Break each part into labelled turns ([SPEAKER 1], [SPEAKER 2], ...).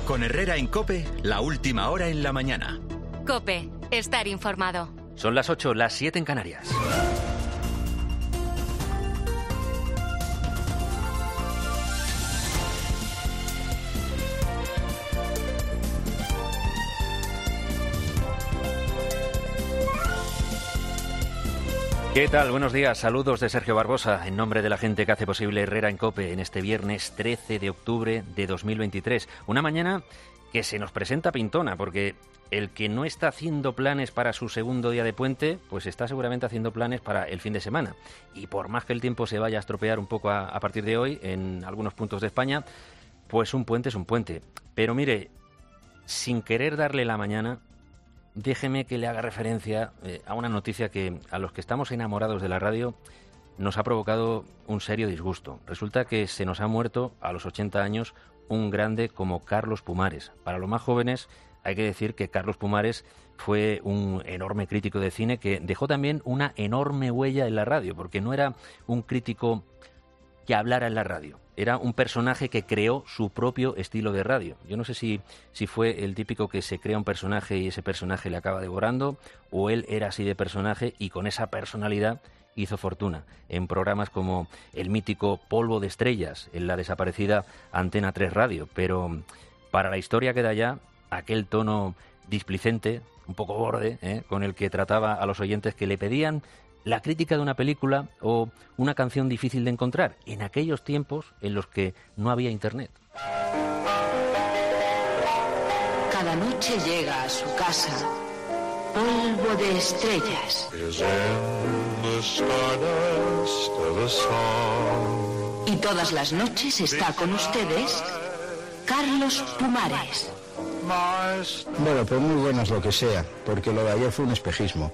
[SPEAKER 1] Con Herrera en COPE, la última hora en la mañana.
[SPEAKER 2] COPE, estar informado.
[SPEAKER 3] Son las 8, las 7 en Canarias. ¿Qué tal? Buenos días. Saludos de Sergio Barbosa, en nombre de la gente que hace posible Herrera en COPE en este viernes 13 de octubre de 2023. Una mañana que se nos presenta pintona, porque el que no está haciendo planes para su segundo día de puente, pues está seguramente haciendo planes para el fin de semana. Y por más que el tiempo se vaya a estropear un poco a partir de hoy en algunos puntos de España, pues un puente es un puente. Pero mire, sin querer darle la mañana, déjeme que le haga referencia a una noticia que a los que estamos enamorados de la radio nos ha provocado un serio disgusto. Resulta que se nos ha muerto a los 80 años un grande como Carlos Pumares. Para los más jóvenes hay que decir que Carlos Pumares fue un enorme crítico de cine que dejó también una enorme huella en la radio, porque no era un crítico que hablara en la radio. Era un personaje que creó su propio estilo de radio. Yo no sé si fue el típico que se crea un personaje y ese personaje le acaba devorando, o él era así de personaje y con esa personalidad hizo fortuna en programas como el mítico Polvo de Estrellas, en la desaparecida Antena 3 Radio. Pero para la historia queda ya aquel tono displicente, un poco borde, con el que trataba a los oyentes que le pedían la crítica de una película o una canción difícil de encontrar en aquellos tiempos en los que no había internet.
[SPEAKER 4] Cada noche llega a su casa Polvo de Estrellas. Y todas las noches está con ustedes Carlos Pumares.
[SPEAKER 5] Bueno, pues muy bueno es lo que sea, porque lo de ayer fue un espejismo.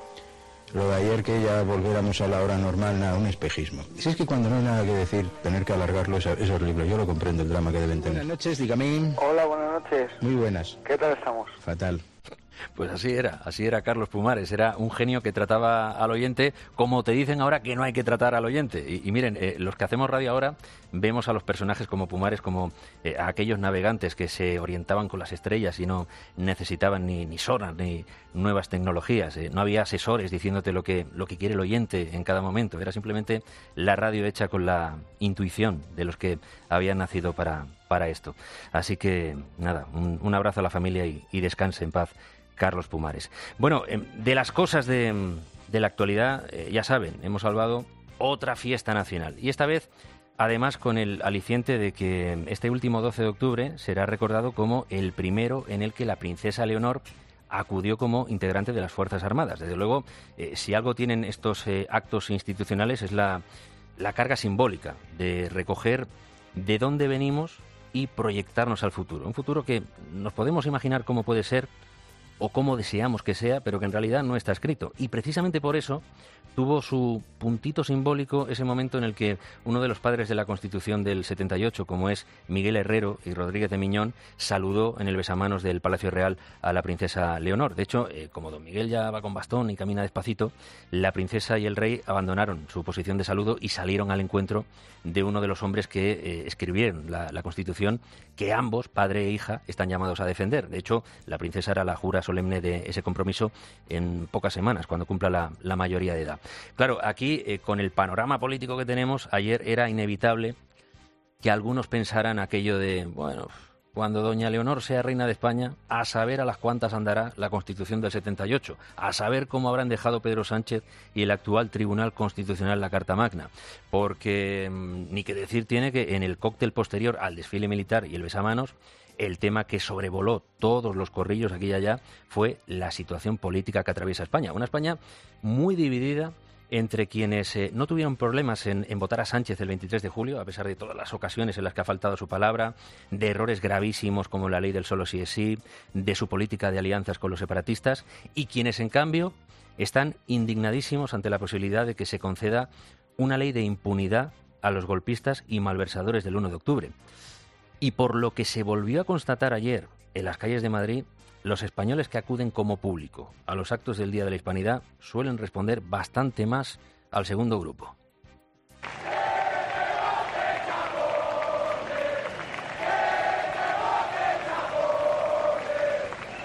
[SPEAKER 5] Lo de ayer, que ya volviéramos a la hora normal, nada, un espejismo. Si es que cuando no hay nada que decir, tener que alargarlo es horrible. Yo lo comprendo, el drama que deben tener. Buenas noches, dígame.
[SPEAKER 6] Hola, buenas noches.
[SPEAKER 5] Muy buenas.
[SPEAKER 6] ¿Qué tal estamos?
[SPEAKER 5] Fatal.
[SPEAKER 3] Pues así era Carlos Pumares, era un genio que trataba al oyente como te dicen ahora que no hay que tratar al oyente. Y miren, los que hacemos radio ahora vemos a los personajes como Pumares como a aquellos navegantes que se orientaban con las estrellas y no necesitaban ni sonar ni nuevas tecnologías. No había asesores diciéndote lo que quiere el oyente en cada momento. Era simplemente la radio hecha con la intuición de los que habían nacido para esto. Así que nada, un abrazo a la familia y descanse en paz, Carlos Pumares. Bueno, de las cosas de la actualidad, ya saben, hemos salvado otra fiesta nacional. Y esta vez, además, con el aliciente de que este último 12 de octubre será recordado como el primero en el que la princesa Leonor acudió como integrante de las Fuerzas Armadas. Desde luego, si algo tienen estos actos institucionales es la carga simbólica de recoger de dónde venimos y proyectarnos al futuro. Un futuro que nos podemos imaginar cómo puede ser o cómo deseamos que sea, pero que en realidad no está escrito. Y precisamente por eso tuvo su puntito simbólico ese momento en el que uno de los padres de la Constitución del 78, como es Miguel Herrero y Rodríguez de Miñón, saludó en el besamanos del Palacio Real a la princesa Leonor. De hecho, como don Miguel ya va con bastón y camina despacito, la princesa y el rey abandonaron su posición de saludo y salieron al encuentro de uno de los hombres que escribieron la Constitución, que ambos, padre e hija, están llamados a defender. De hecho, la princesa hará la jura solemne de ese compromiso en pocas semanas, cuando cumpla la mayoría de edad. Claro, aquí, con el panorama político que tenemos, ayer era inevitable que algunos pensaran aquello de, bueno, cuando doña Leonor sea reina de España, a saber a las cuantas andará la Constitución del 78, a saber cómo habrán dejado Pedro Sánchez y el actual Tribunal Constitucional la Carta Magna, porque ni que decir tiene que en el cóctel posterior al desfile militar y el besamanos, el tema que sobrevoló todos los corrillos aquí y allá fue la situación política que atraviesa España. Una España muy dividida entre quienes no tuvieron problemas en votar a Sánchez el 23 de julio, a pesar de todas las ocasiones en las que ha faltado su palabra, de errores gravísimos como la ley del solo sí es sí, de su política de alianzas con los separatistas, y quienes, en cambio, están indignadísimos ante la posibilidad de que se conceda una ley de impunidad a los golpistas y malversadores del 1 de octubre. Y por lo que se volvió a constatar ayer en las calles de Madrid, los españoles que acuden como público a los actos del Día de la Hispanidad suelen responder bastante más al segundo grupo.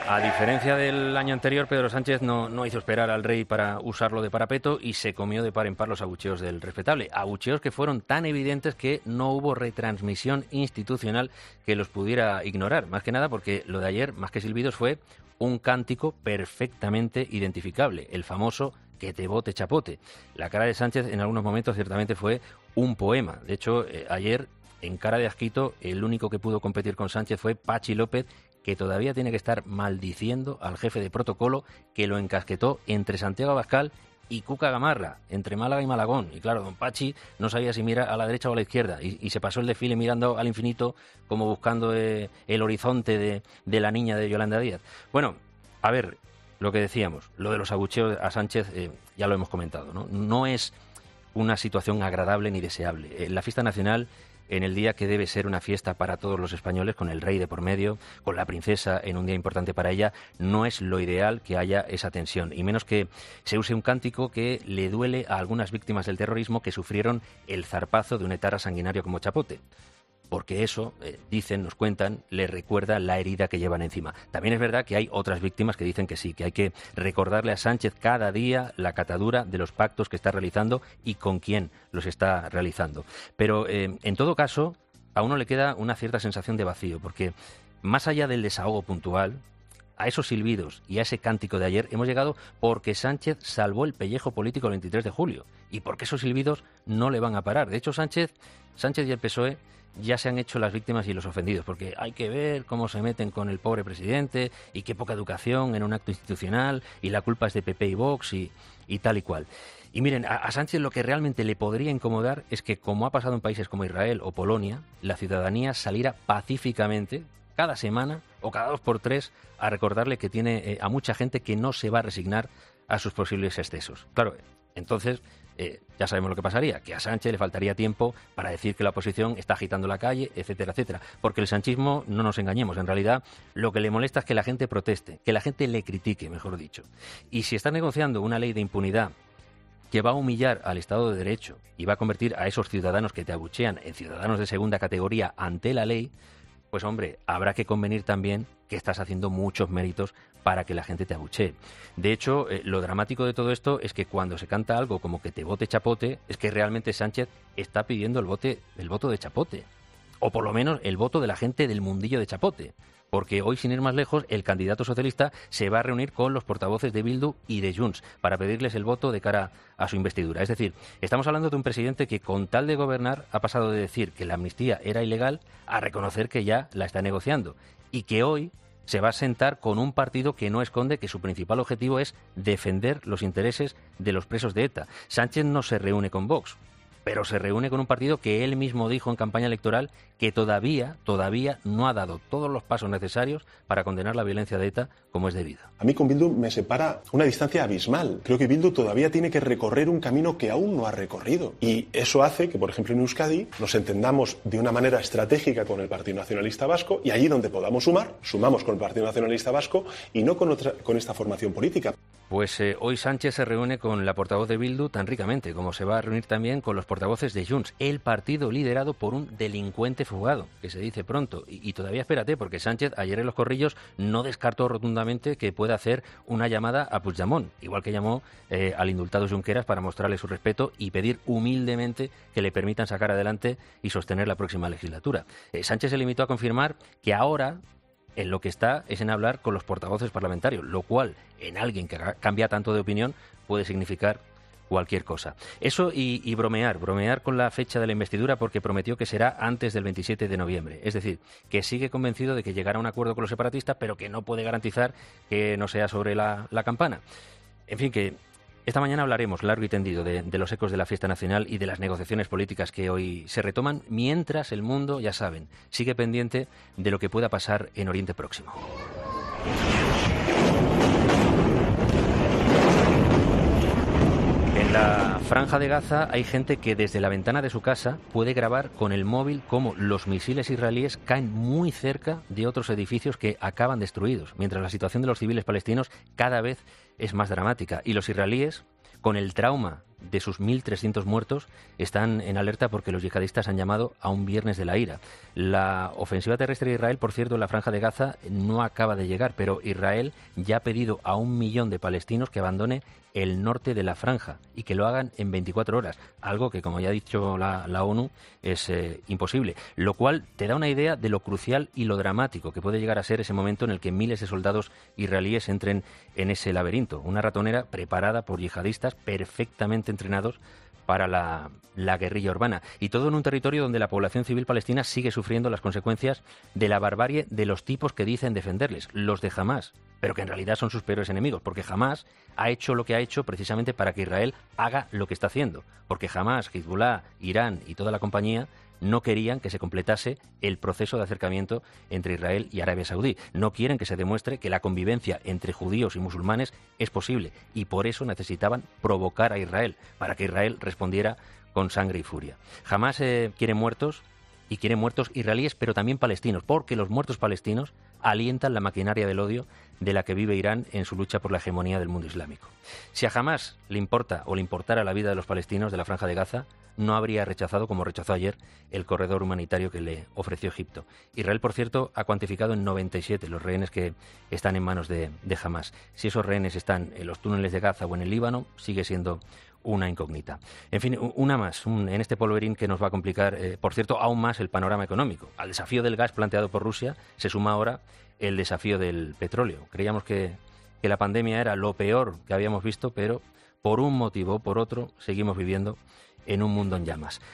[SPEAKER 3] A diferencia del año anterior, Pedro Sánchez no hizo esperar al rey para usarlo de parapeto y se comió de par en par los abucheos del respetable. Abucheos que fueron tan evidentes que no hubo retransmisión institucional que los pudiera ignorar. Más que nada porque lo de ayer, más que silbidos, fue un cántico perfectamente identificable, el famoso "que te bote chapote". La cara de Sánchez en algunos momentos ciertamente fue un poema. De hecho, ayer, en cara de asquito, el único que pudo competir con Sánchez fue Pachi López, que todavía tiene que estar maldiciendo al jefe de protocolo que lo encasquetó entre Santiago Abascal y Cuca Gamarra, entre Málaga y Malagón. Y claro, don Pachi no sabía si mira a la derecha o a la izquierda y se pasó el desfile mirando al infinito como buscando el horizonte de la niña de Yolanda Díaz. Bueno, a ver, lo que decíamos, lo de los abucheos a Sánchez ya lo hemos comentado, ¿no? No es una situación agradable ni deseable. La fiesta nacional, en el día que debe ser una fiesta para todos los españoles, con el rey de por medio, con la princesa en un día importante para ella, no es lo ideal que haya esa tensión, y menos que se use un cántico que le duele a algunas víctimas del terrorismo que sufrieron el zarpazo de un etarra sanguinario como Chapote. Porque eso, dicen, nos cuentan, les recuerda la herida que llevan encima. También es verdad que hay otras víctimas que dicen que sí, que hay que recordarle a Sánchez cada día la catadura de los pactos que está realizando y con quién los está realizando. Pero, en todo caso, a uno le queda una cierta sensación de vacío, porque más allá del desahogo puntual, a esos silbidos y a ese cántico de ayer hemos llegado porque Sánchez salvó el pellejo político el 23 de julio y porque esos silbidos no le van a parar. De hecho, Sánchez y el PSOE ya se han hecho las víctimas y los ofendidos, porque hay que ver cómo se meten con el pobre presidente y qué poca educación en un acto institucional y la culpa es de PP y Vox y tal y cual. Y miren, a Sánchez lo que realmente le podría incomodar es que, como ha pasado en países como Israel o Polonia, la ciudadanía saliera pacíficamente cada semana o cada 2 por 3 a recordarle que tiene a mucha gente que no se va a resignar a sus posibles excesos. Claro, entonces ya sabemos lo que pasaría, que a Sánchez le faltaría tiempo para decir que la oposición está agitando la calle, etcétera, etcétera. Porque el sanchismo, no nos engañemos, en realidad lo que le molesta es que la gente proteste, que la gente le critique, mejor dicho. Y si está negociando una ley de impunidad que va a humillar al Estado de Derecho y va a convertir a esos ciudadanos que te abuchean en ciudadanos de segunda categoría ante la ley, pues hombre, habrá que convenir también que estás haciendo muchos méritos para que la gente te abuchee. De hecho, lo dramático de todo esto es que cuando se canta algo como "que te vote chapote", es que realmente Sánchez está pidiendo el voto de Chapote. O por lo menos el voto de la gente del mundillo de Chapote. Porque hoy, sin ir más lejos, el candidato socialista se va a reunir con los portavoces de Bildu y de Junts para pedirles el voto de cara a su investidura. Es decir, estamos hablando de un presidente que, con tal de gobernar, ha pasado de decir que la amnistía era ilegal a reconocer que ya la está negociando. Y que hoy se va a sentar con un partido que no esconde que su principal objetivo es defender los intereses de los presos de ETA. Sánchez no se reúne con Vox, pero se reúne con un partido que él mismo dijo en campaña electoral que todavía no ha dado todos los pasos necesarios para condenar la violencia de ETA como es debido.
[SPEAKER 6] A mí con Bildu me separa una distancia abismal. Creo que Bildu todavía tiene que recorrer un camino que aún no ha recorrido. Y eso hace que, por ejemplo, en Euskadi nos entendamos de una manera estratégica con el Partido Nacionalista Vasco, y allí donde podamos sumar, sumamos con el Partido Nacionalista Vasco y no con esta formación política.
[SPEAKER 3] Pues hoy Sánchez se reúne con la portavoz de Bildu tan ricamente como se va a reunir también con los portavoces de Junts, el partido liderado por un delincuente fugado, que se dice pronto. Y todavía espérate, porque Sánchez ayer en los corrillos no descartó rotundamente que pueda hacer una llamada a Puigdemont, igual que llamó al indultado Junqueras para mostrarle su respeto y pedir humildemente que le permitan sacar adelante y sostener la próxima legislatura. Sánchez se limitó a confirmar que ahora en lo que está es en hablar con los portavoces parlamentarios, lo cual en alguien que cambia tanto de opinión puede significar cualquier cosa. Eso y bromear con la fecha de la investidura, porque prometió que será antes del 27 de noviembre. Es decir, que sigue convencido de que llegará a un acuerdo con los separatistas, pero que no puede garantizar que no sea sobre la campana. En fin, que esta mañana hablaremos largo y tendido de los ecos de la fiesta nacional y de las negociaciones políticas que hoy se retoman, mientras el mundo, ya saben, sigue pendiente de lo que pueda pasar en Oriente Próximo. En la Franja de Gaza hay gente que desde la ventana de su casa puede grabar con el móvil cómo los misiles israelíes caen muy cerca de otros edificios que acaban destruidos, mientras la situación de los civiles palestinos cada vez es más dramática. Y los israelíes, con el trauma de sus 1.300 muertos están en alerta porque los yihadistas han llamado a un viernes de la ira. La ofensiva terrestre de Israel, por cierto, en la Franja de Gaza no acaba de llegar, pero Israel ya ha pedido a 1 millón de palestinos que abandone el norte de la franja y que lo hagan en 24 horas, algo que, como ya ha dicho la ONU, es imposible, lo cual te da una idea de lo crucial y lo dramático que puede llegar a ser ese momento en el que miles de soldados israelíes entren en ese laberinto, una ratonera preparada por yihadistas perfectamente entrenados para la guerrilla urbana. Y todo en un territorio donde la población civil palestina sigue sufriendo las consecuencias de la barbarie de los tipos que dicen defenderles, los de Hamás, pero que en realidad son sus peores enemigos, porque Hamás ha hecho lo que ha hecho precisamente para que Israel haga lo que está haciendo, porque Hamás, Hezbollah, Irán y toda la compañía no querían que se completase el proceso de acercamiento entre Israel y Arabia Saudí. No quieren que se demuestre que la convivencia entre judíos y musulmanes es posible y por eso necesitaban provocar a Israel, para que Israel respondiera con sangre y furia. Jamás quiere muertos y quiere muertos israelíes, pero también palestinos, porque los muertos palestinos alientan la maquinaria del odio de la que vive Irán en su lucha por la hegemonía del mundo islámico. Si a Hamás le importa o le importara la vida de los palestinos de la Franja de Gaza, no habría rechazado, como rechazó ayer, el corredor humanitario que le ofreció Egipto. Israel, por cierto, ha cuantificado en 97 los rehenes que están en manos de Hamás. Si esos rehenes están en los túneles de Gaza o en el Líbano, sigue siendo una incógnita. En fin, una más, en este polvorín que nos va a complicar, por cierto, aún más el panorama económico. Al desafío del gas planteado por Rusia se suma ahora el desafío del petróleo. Creíamos que la pandemia era lo peor que habíamos visto, pero por un motivo o por otro seguimos viviendo en un mundo en llamas.